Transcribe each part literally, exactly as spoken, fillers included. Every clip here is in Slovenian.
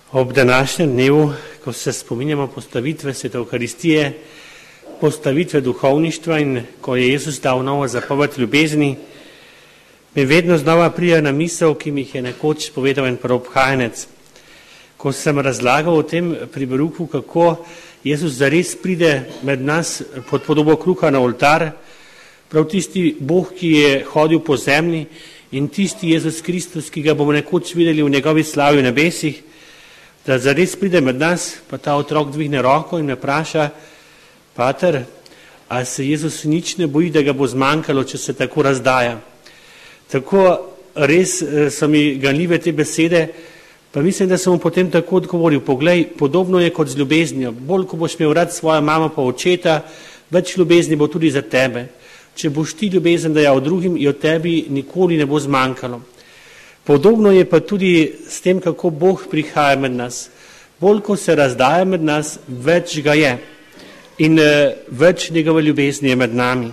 Ob današnjem dnevu, ko se spominjamo postavitve Svete Evharistije, postavitve duhovništva in ko je Jezus dal novo zapoved ljubezni, mi vedno znova prija na misel, ki mi jih je nekoč povedal en praobhajenec. Ko sem razlagal o tem pri veruku, kako Jezus zares pride med nas pod podobo kruha na oltar, prav tisti Bog, ki je hodil po zemlji, in tisti Jezus Kristus, ki ga bomo nekoč videli v njegovi slavi v nebesih, da zares pride med nas, pa ta otrok dvigne roko in me vpraša: Pater, a se Jezus nič ne boji, da ga bo zmanjkalo, če se tako razdaja? Tako res so mi ganljive te besede, pa mislim, da sem mu potem tako odgovoril: poglej, podobno je kot z ljubeznijo. Bolj, ko boš imel rad svojo mamo pa očeta, več ljubezni bo tudi za tebe. Če boš ti ljubezen dajal drugim, jo tebi nikoli ne bo zmanjkalo. Podobno je pa tudi s tem, kako Bog prihaja med nas. Bolj, ko se razdaja med nas, več ga je in več njegove ljubezni je med nami.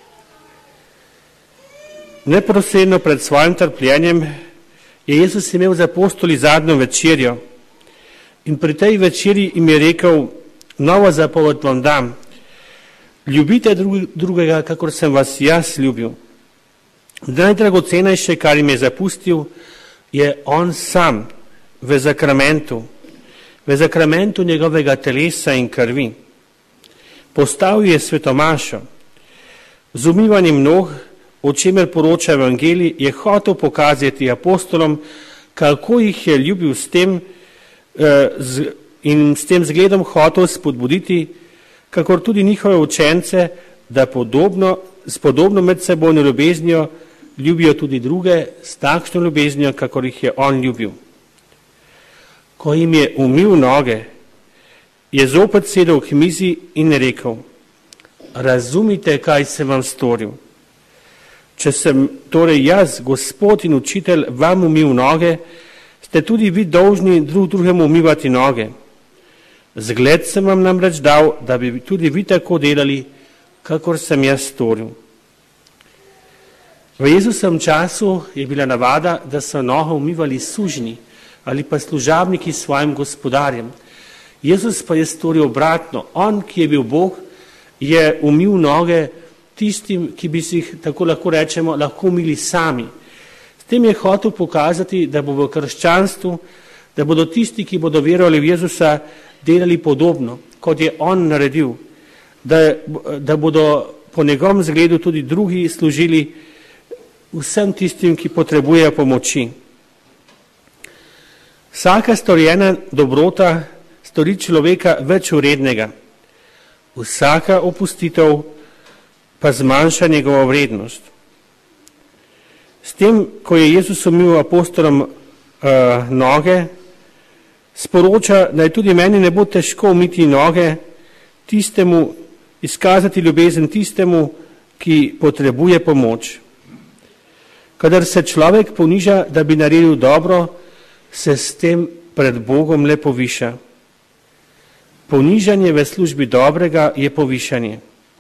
Neposredno pred svojim trpljenjem je Jezus imel z apostoli zadnjo večerjo in pri tej večerji jim je rekel: novo zapoved vam dam, ljubite drugega, kakor sem vas jaz ljubil. Najdragocenejše, kar jim je zapustil, je on sam v zakramentu, v zakramentu njegovega telesa in krvi. Postavil je svetomašo. Z umivanjem nog, o čemer poroča Evangelij, je hotel pokazati apostolom, kako jih je ljubil s tem in s tem zgledom hotel spodbuditi, kakor tudi njihove učence, da podobno, s podobno medsebojno ljubeznijo ljubijo tudi druge, s takšno ljubeznijo, kakor jih je on ljubil. Ko jim je umil noge, je zopet sedel k mizi in rekel: razumite, kaj sem vam storil. Če sem torej jaz, Gospod in učitelj, vam umil noge, ste tudi vi dolžni drug drugemu umivati noge. Zgled sem vam namreč dal, da bi tudi vi tako delali, kakor sem jaz storil. V Jezusovem času je bila navada, da so noge umivali sužnji ali pa služabniki s svojim gospodarjem. Jezus pa je storil obratno. On, ki je bil Bog, je umil noge tistim, ki bi si jih, tako lahko rečemo, lahko umili sami. S tem je hotel pokazati, da bo v krščanstvu, da bodo tisti, ki bodo verovali v Jezusa, delali podobno, kot je on naredil, da, da bodo po njegovem zgledu tudi drugi služili vsem tistim, ki potrebujejo pomoči. Vsaka storjena dobrota stori človeka več vrednega. Vsaka opustitev pa zmanjša njegovo vrednost. S tem, ko je Jezus umil apostolom uh, noge, sporoča, da je tudi meni ne bo težko umiti noge tistemu, izkazati ljubezen tistemu, ki potrebuje pomoč. Kadar se človek poniža, da bi naredil dobro, se s tem pred Bogom le poviša. Ponižanje v službi dobrega je povišanje.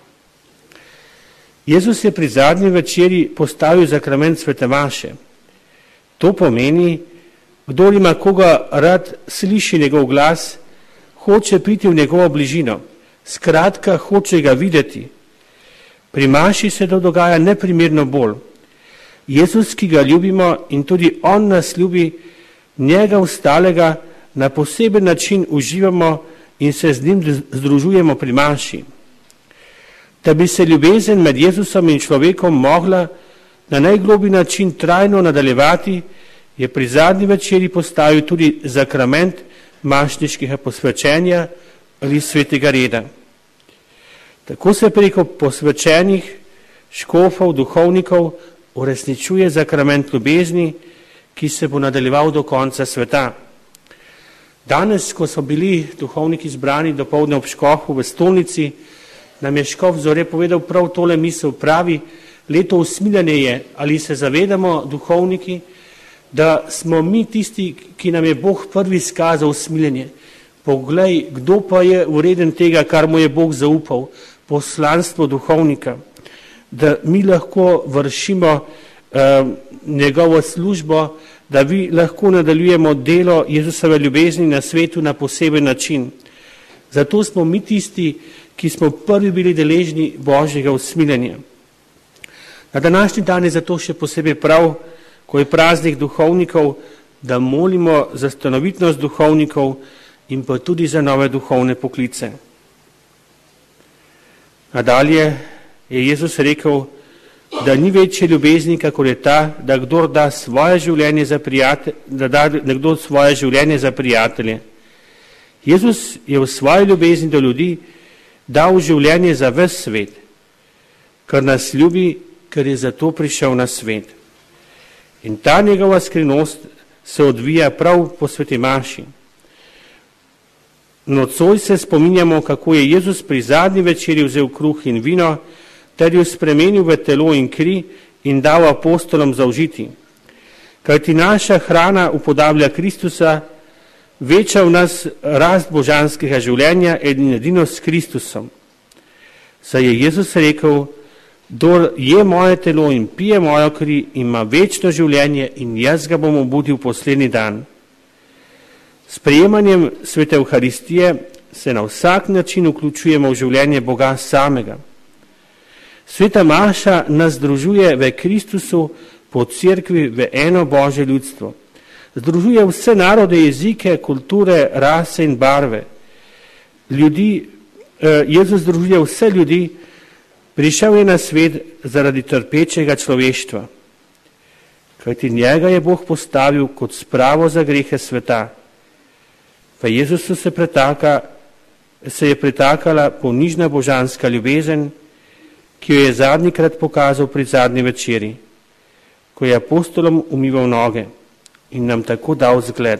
Jezus je pri zadnji večeri postavil zakrament svete maše. To pomeni, kdor ima koga rad sliši njegov glas, hoče priti v njegovo bližino, skratka hoče ga videti. Pri maši se to dogaja neprimerno bolj. Jezus, ki ga ljubimo in tudi on nas ljubi, njega ostalega na poseben način uživamo in se z njim združujemo pri maši. Da bi se ljubezen med Jezusom in človekom mogla na najgloblji način trajno nadaljevati, je pri zadnji večeri postavil tudi zakrament mašniškega posvečenja ali svetega reda. Tako se preko posvečenih škofov, duhovnikov uresničuje zakrament ljubezni, ki se bo nadaljeval do konca sveta. Danes, ko so bili duhovniki zbrani dopoldne ob škofu v stolnici, nam je škof Zore povedal prav tole misel, pravi: leto usmiljanja je, ali se zavedamo duhovniki, da smo mi tisti, ki nam je Bog prvi skazal usmiljenje. Poglej, kdo pa je vreden tega, kar mu je Bog zaupal, poslanstvo duhovnika, da mi lahko vršimo uh, njegovo službo, da vi lahko nadaljujemo delo Jezusove ljubezni na svetu na poseben način. Zato smo mi tisti, ki smo prvi bili deležni Božjega usmiljenja. Na današnji dan je zato še posebej prav, ko je praznik duhovnikov, da molimo za stanovitnost duhovnikov in pa tudi za nove duhovne poklice. Nadalje je Jezus rekel, da ni večje ljubezni, kakor je ta, da kdo da svoje življenje za prijatelje, da da nekdo svoje življenje za prijatelje. Jezus je v svoji ljubezni do ljudi dal življenje za ves svet, ker nas ljubi, ker je zato prišel na svet. In ta njegova skrivnost se odvija prav po sveti maši. Nocoj se spominjamo, kako je Jezus pri zadnji večeri vzel kruh in vino, ter jo spremenil v telo in kri in dal apostolom zaužiti. Kajti naša hrana upodablja Kristusa, veča v nas rast božanskega življenja in edino s Kristusom. Saj je Jezus rekel, kdor je moje telo in pije mojo kri, ima večno življenje in jaz ga bom obudil poslednji dan. S prejemanjem svete Evharistije se na vsak način vključujemo v življenje Boga samega. Sveta maša nas združuje v Kristusu po cerkvi v eno Božje ljudstvo. Združuje vse narode, jezike, kulture, rase in barve. Ljudi, eh, Jezus združuje vse ljudi, prišel je na svet zaradi trpečega človeštva. Kajti njega je Bog postavil kot spravo za grehe sveta. V Jezusu se, pretaka, se je pretakala ponižna božanska ljubezen, ki jo je zadnjikrat pokazal pri zadnji večeri, ko je apostolom umival noge in nam tako dal zgled.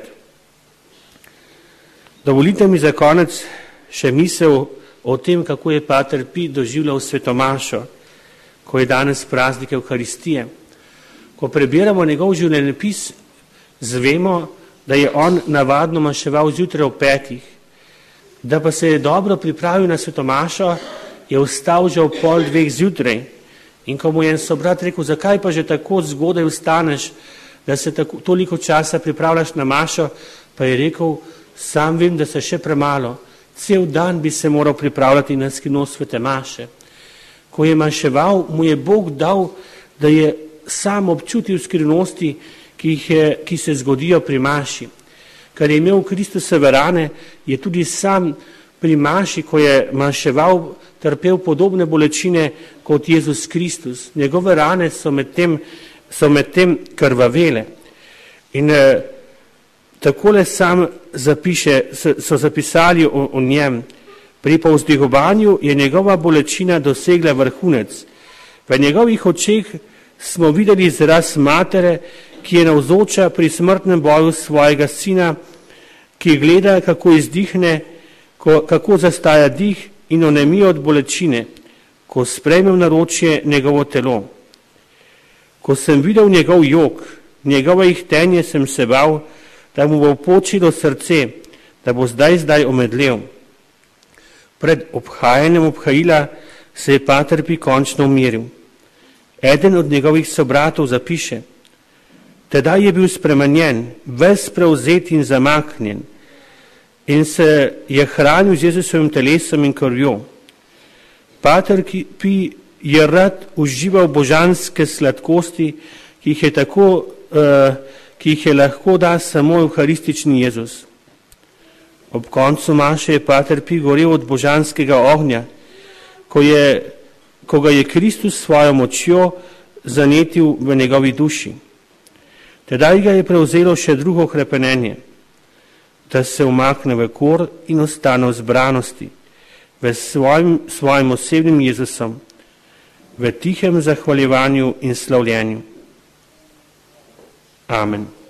Dovolite mi za konec še misel o tem, kako je pater Pi doživljal svetomašo, ko je danes praznik Evharistije. Ko prebiramo njegov življenjepis, zvemo, da je on navadno maševal zjutraj ob petih, da pa se je dobro pripravil na svetomašo, je vstal že ob pol dveh zjutraj. In ko mu je en sobrat rekel, zakaj pa že tako zgodaj vstaneš, da se tako, toliko časa pripravljaš na mašo, pa je rekel, sam vem, da se še premalo, cel dan bi se moral pripravljati na skrivnost svete maše. Ko je maševal, mu je Bog dal, da je sam občutil skrivnosti, ki, jih je, ki se zgodijo pri maši. Kar je imel Kristusove rane, je tudi sam pri maši, ko je maševal, trpel podobne bolečine kot Jezus Kristus. Njegove rane so med tem, so med tem krvavele. In eh, takole sam zapiše, so zapisali o, o njem. Pri povzdigovanju je njegova bolečina dosegla vrhunec. V njegovih očeh smo videli izraz matere, ki je navzoča pri smrtnem boju svojega sina, ki gleda, kako izdihne, ko, kako zastaja dih in onemi od bolečine, ko sprejme v naročje njegovo telo. Ko sem videl njegov jok, njegovo ihtenje, sem se bal, da mu bo počilo srce, da bo zdaj zdaj omedlel. Pred obhajanjem obhajila se je pater Pi končno umiril. Eden od njegovih sobratov zapiše, tedaj je bil spremenjen, ves prevzet in zamaknjen in se je hranil z Jezusovim telesom in krvjo. Pater Pi je rad užival božanske sladkosti, ki jih je, tako, uh, ki jih je lahko da samo evharistični Jezus. Ob koncu maše je pater Pi gorel od božanskega ognja, ko, je, ko ga je Kristus svojo močjo zanetil v njegovi duši. Tedaj ga je prevzelo še drugo hrepenenje, da se umakne v kor in ostane v zbranosti, v svojim, svojim osebnim Jezusom, v tihem zahvaljevanju in slavljenju. Amen.